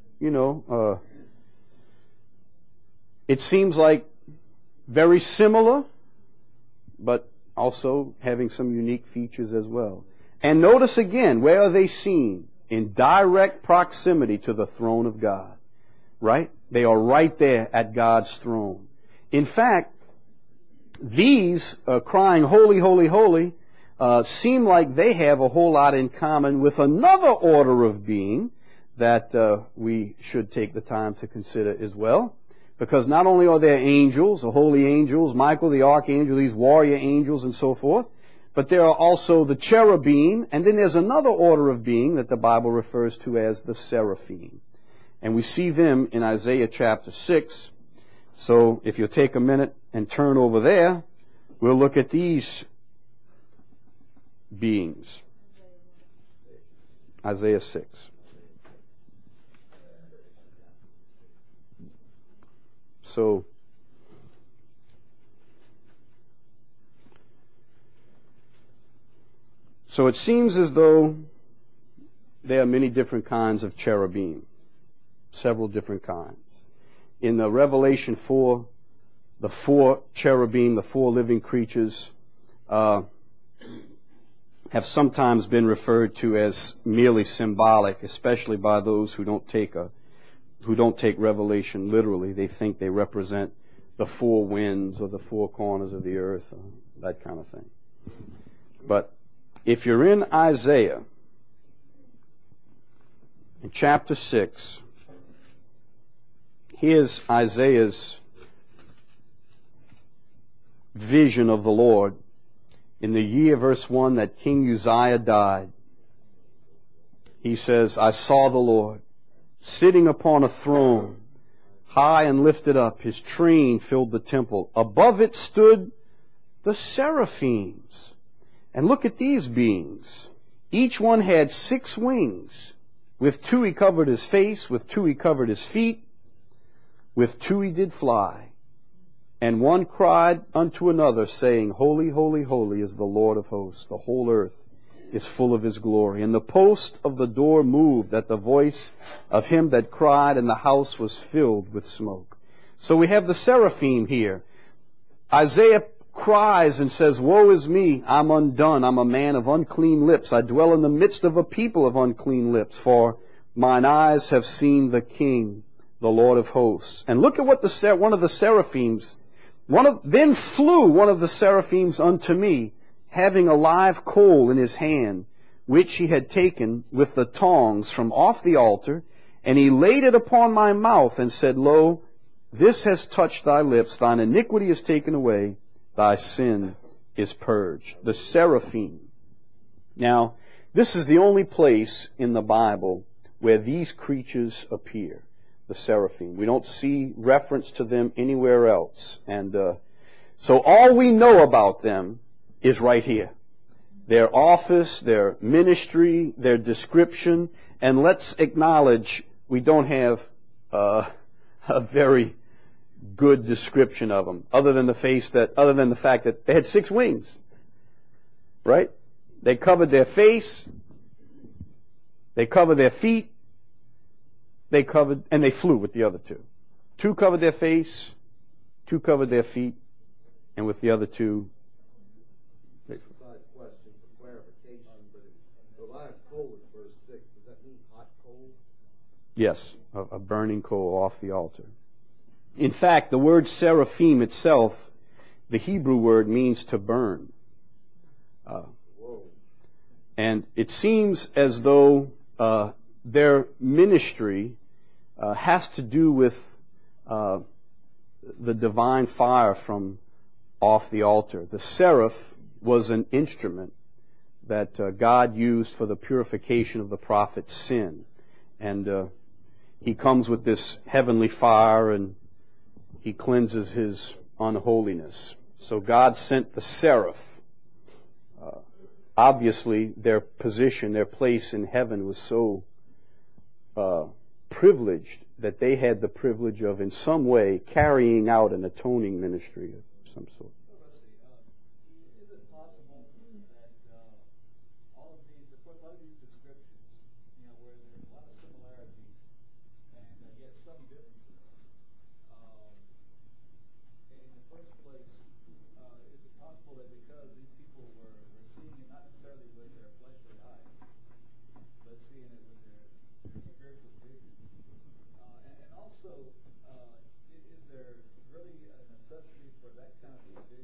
it seems like very similar, but also having some unique features as well. And notice again, where are they seen? In direct proximity to the throne of God. Right? They are right there at God's throne. In fact, these crying, holy, holy, holy, seem like they have a whole lot in common with another order of being that we should take the time to consider as well. Because not only are there angels, the holy angels, Michael the archangel, these warrior angels and so forth, but there are also the cherubim, and then there's another order of being that the Bible refers to as the seraphim. And we see them in Isaiah chapter 6. So if you'll take a minute and turn over there, we'll look at these beings. Isaiah 6. So it seems as though there are many different kinds of cherubim, several different kinds. In the Revelation 4, the 4 cherubim, the 4 living creatures, have sometimes been referred to as merely symbolic, especially by those who don't take Revelation literally. They think they represent the 4 winds or the 4 corners of the earth, or that kind of thing. But if you're in Isaiah, in chapter 6, here's Isaiah's vision of the Lord in the year, verse 1, that King Uzziah died. He says, I saw the Lord sitting upon a throne, high and lifted up. His train filled the temple. Above it stood the seraphims. And look at these beings. Each one had 6 wings. With 2 he covered his face, with 2 he covered his feet, with 2 he did fly. And one cried unto another, saying, Holy, holy, holy is the Lord of hosts. The whole earth is full of his glory. And the post of the door moved at the voice of him that cried, and the house was filled with smoke. So we have the seraphim here. Isaiah cries and says, Woe is me, I'm undone, I'm a man of unclean lips. I dwell in the midst of a people of unclean lips, for mine eyes have seen the King, the Lord of hosts. And look at what one of the seraphims, then flew one of the seraphims unto me, having a live coal in his hand, which he had taken with the tongs from off the altar, and he laid it upon my mouth, and said, Lo, this has touched thy lips, thine iniquity is taken away, thy sin is purged. The seraphim. Now, this is the only place in the Bible where these creatures appear, the seraphim. We don't see reference to them anywhere else. And so all we know about them is right here. Their office, their ministry, their description, and let's acknowledge we don't have a very good description of them, other than the fact that they had 6 wings. Right? They covered their face, they covered their feet, and they flew with the other 2. 2 covered their face, 2 covered their feet, and with the other 2, Side question for clarification, but the live coal in verse 6, does that mean hot coal? yes, a burning coal off the altar. In fact, the word seraphim itself, the Hebrew word, means to burn. And it seems as though their ministry has to do with the divine fire from off the altar. The seraph was an instrument that God used for the purification of the prophet's sin. And he comes with this heavenly fire and he cleanses his unholiness. So God sent the seraph. Obviously, their position, their place in heaven was so privileged that they had the privilege of, in some way, carrying out an atoning ministry of some sort. Is it possible that all of these, of course, a lot of these descriptions, where there's a lot of similarities and yet some differences, in the first place, is it possible that because these people were seeing it not necessarily with their fleshly eyes, but seeing it with their spiritual vision? And also, is there really a necessity for that kind of a vision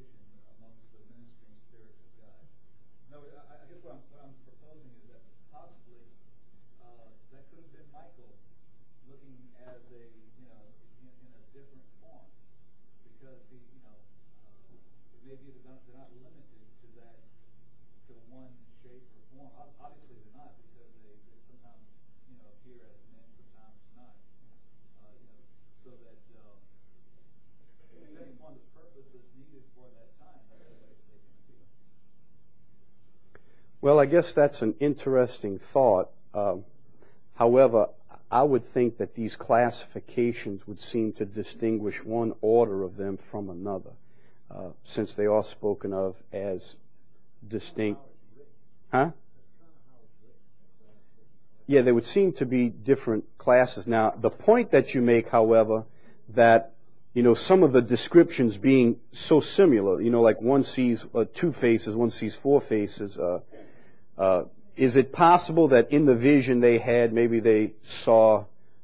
Well, I guess that's an interesting thought. However, I would think that these classifications would seem to distinguish one order of them from another, since they are spoken of as distinct. Huh? Yeah, there would seem to be different classes. Now, the point that you make, however, that, some of the descriptions being so similar, like one sees 2 faces, one sees 4 faces, is it possible that in the vision they had, maybe they saw,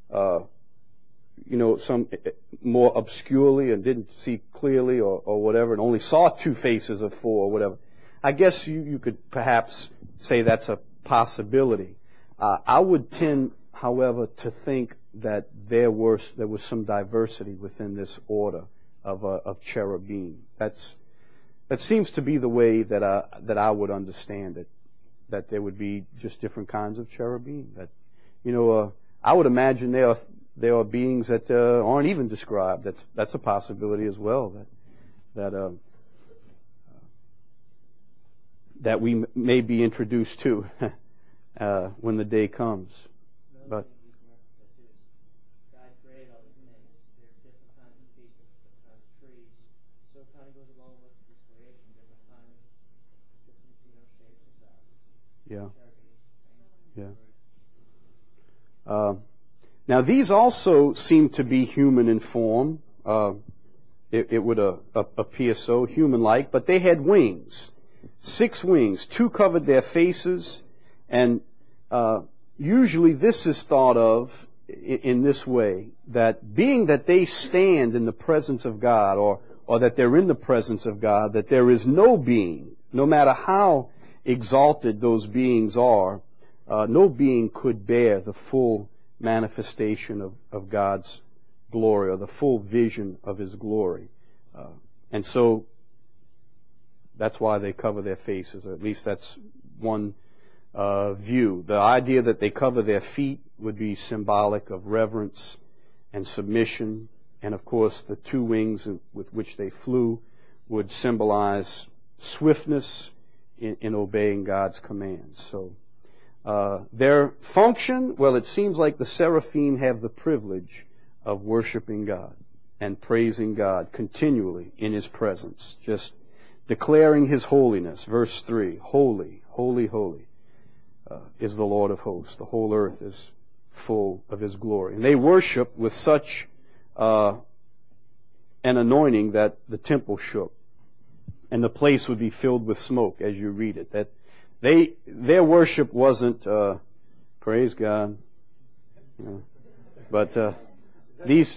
some more obscurely and didn't see clearly or whatever, and only saw 2 faces of 4 or whatever? I guess you could perhaps say that's a possibility. I would tend, however, to think that there was some diversity within this order of cherubim. That seems to be the way that I would understand it. That there would be just different kinds of cherubim. That I would imagine there are beings that aren't even described. That's a possibility as well. That we may be introduced to when the day comes. But God created all these things. There's different kinds of people, different kinds of trees. So it kind of goes along with this creation, different kinds of different shapes and sizes. yeah. Now these also seem to be human in form. It would appear so, human-like, but they had wings. 6 wings. 2 covered their faces, and usually this is thought of in this way, that being that they stand in the presence of God, or that they're in the presence of God, that there is no being, no matter how exalted those beings are, no being could bear the full manifestation of God's glory, or the full vision of His glory. And so that's why they cover their faces, or at least that's one view. The idea that they cover their feet would be symbolic of reverence and submission, and of course the 2 wings with which they flew would symbolize swiftness in obeying God's commands. So their function, well, it seems like the seraphim have the privilege of worshiping God and praising God continually in His presence, just declaring His holiness. Verse 3, holy, holy, holy is the Lord of hosts. The whole earth is full of His glory. And they worship with such an anointing that the temple shook, and the place would be filled with smoke as you read it. That their worship wasn't praise God, but these.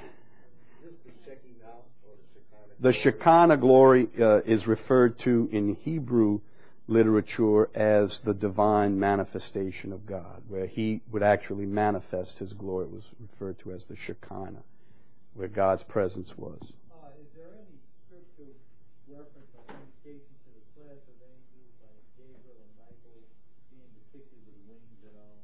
The Shekinah glory is referred to in Hebrew literature as the divine manifestation of God, where He would actually manifest His glory. It was referred to as the Shekinah, where God's presence was. Is there any scriptural reference or indication to the class of angels like Gabriel and Michael being depicted with wings at all?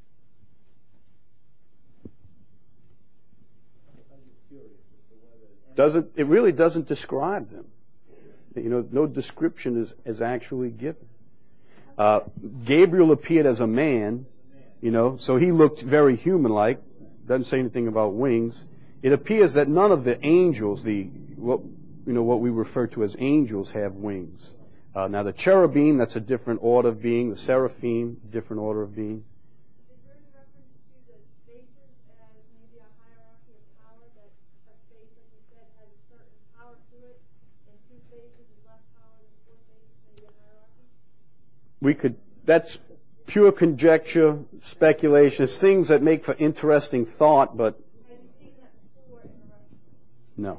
I'm just curious as to whether... It really doesn't describe them. No description is actually given. Gabriel appeared as a man, so he looked very human-like. Doesn't say anything about wings. It appears that none of the angels, what we refer to as angels, have wings. Now the cherubim, that's a different order of being. The seraphim, different order of being. Is there any reference to the faces as maybe a hierarchy of power, that a face, like you said, has a certain power to it, and 2 faces is less power than 4 faces, maybe a hierarchy? That's pure conjecture, speculation. It's things that make for interesting thought, but Have you seen that before in the reference? no.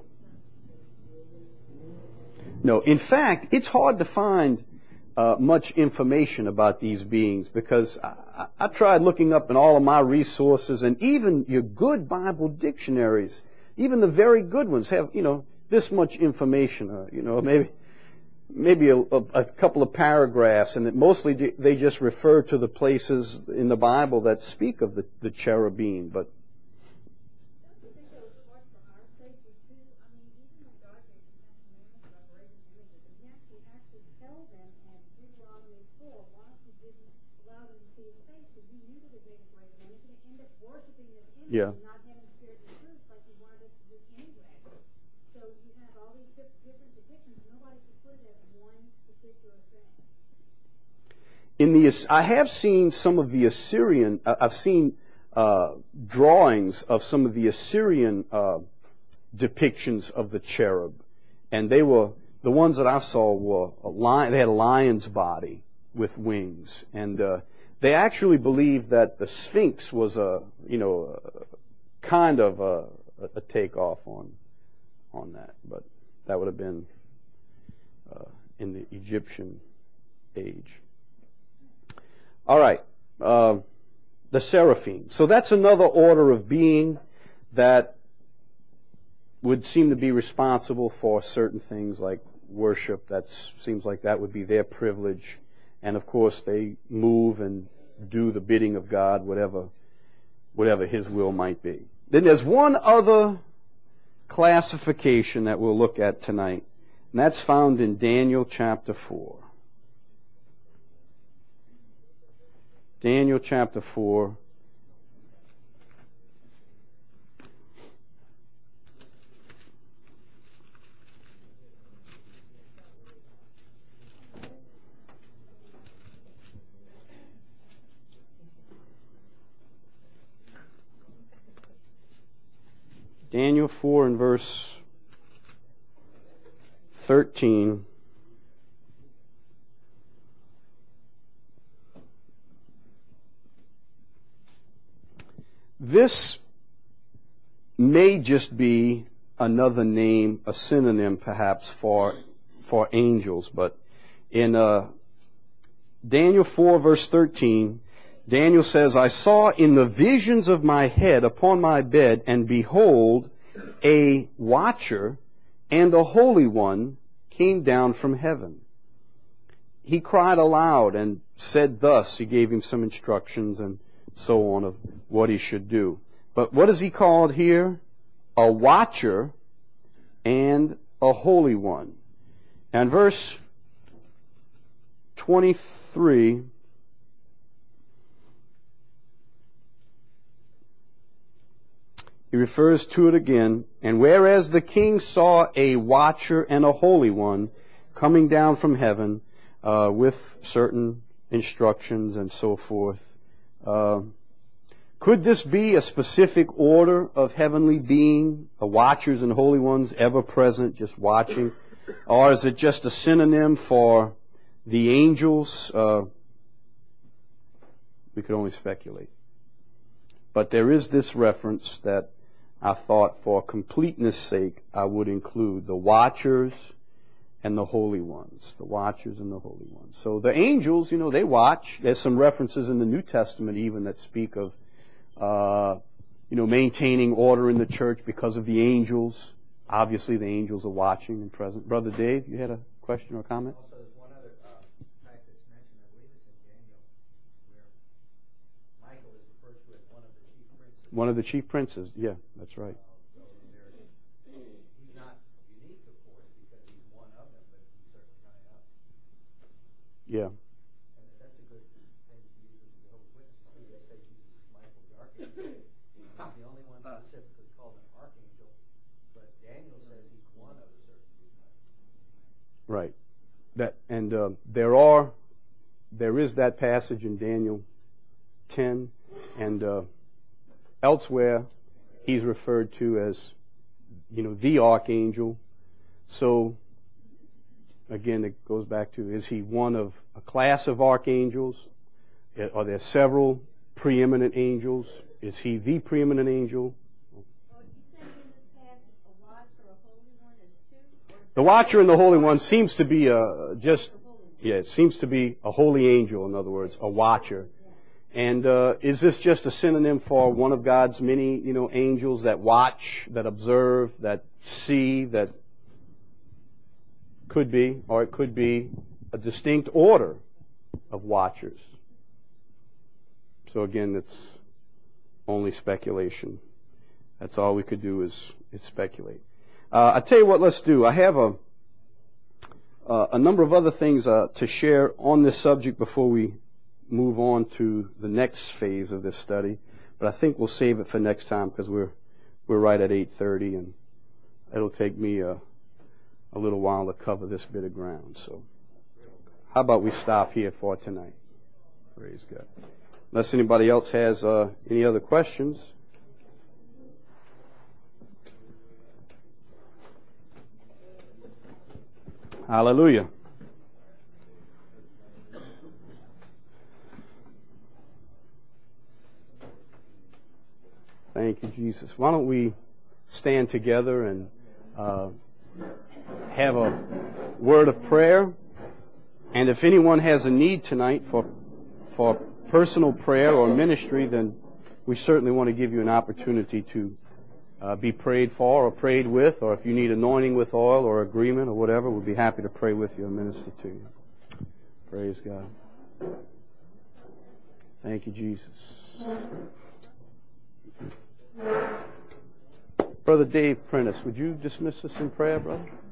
No. In fact, it's hard to find much information about these beings, because I tried looking up in all of my resources, and even your good Bible dictionaries, even the very good ones, have this much information. Maybe a couple of paragraphs, and mostly they just refer to the places in the Bible that speak of the cherubim. But I think it was hard for our safety too. I mean, even when God gave the Ten Commandments about graven images, and He actually held them in Deuteronomy 4. Why Yeah. Not having spirit and truth like he wanted us to do anyway. So you have all these different depictions. Nobody could put it as one particular thing. I have seen some of the Assyrian. I've seen drawings of some of the Assyrian depictions of the cherub, and they were the ones that I saw were they had a lion's body with wings, and they actually believed that the Sphinx was kind of a takeoff on that, but that would have been in the Egyptian age. All right, the seraphim. So that's another order of being that would seem to be responsible for certain things like worship. That seems like that would be their privilege. And of course they move and do the bidding of God, whatever His will might be. Then there's one other classification that we'll look at tonight, and that's found in Daniel chapter 4. Daniel chapter 4. Daniel 4 and verse 13. This may just be another name, a synonym perhaps for angels, but in Daniel 4 verse 13, Daniel says, I saw in the visions of my head upon my bed, and behold, a watcher and a holy one came down from heaven. He cried aloud and said thus, he gave him some instructions and so on of what he should do. But what is he called here? A watcher and a holy one. And verse 23, he refers to it again. And whereas the king saw a watcher and a holy one coming down from heaven with certain instructions and so forth, could this be a specific order of heavenly being, a watchers and holy ones ever present, just watching? Or is it just a synonym for the angels? We could only speculate. But there is this reference that I thought for completeness' sake I would include: the watchers and the holy ones. The watchers and the holy ones. So the angels, they watch. There's some references in the New Testament even that speak of, maintaining order in the church because of the angels. Obviously the angels are watching and present. Brother Dave, you had a question or comment? Also, there's one other fact that's mentioned, I believe it's in Daniel, where Michael is referred to as one of the chief princes. One of the chief princes, yeah, that's right. He's not unique, of course, because he's one of them, but he's certainly high up. Yeah. And that's a good thing to use as the Jehovah's Witnesses. They say Jesus is Michael the archangel. He's the only one specifically called an archangel, but Daniel says he's one of a certain group. Right. There is that passage in Daniel 10, and elsewhere he's referred to as, the archangel. So again, it goes back to, is he one of a class of archangels? Are there several preeminent angels? Is he the preeminent angel? The watcher and the holy one seems to be it seems to be a holy angel, in other words, a watcher. And is this just a synonym for one of God's many, angels that watch, that observe, that see, that could be, or it could be a distinct order of watchers? So again, it's only speculation. That's all we could do is speculate. I tell you what, let's do. I have a number of other things to share on this subject before we move on to the next phase of this study. But But I think we'll save it for next time because we're right at 8:30, and it'll take me a little while to cover this bit of ground. So how about we stop here for tonight? Praise God. Unless anybody else has any other questions. Hallelujah. Thank you, Jesus. Why don't we stand together and have a word of prayer? And if anyone has a need tonight for personal prayer or ministry, then we certainly want to give you an opportunity to be prayed for or prayed with, or if you need anointing with oil or agreement or whatever, we'll be happy to pray with you and minister to you. Praise God. Thank you, Jesus. Brother Dave Prentice, would you dismiss us in prayer, brother?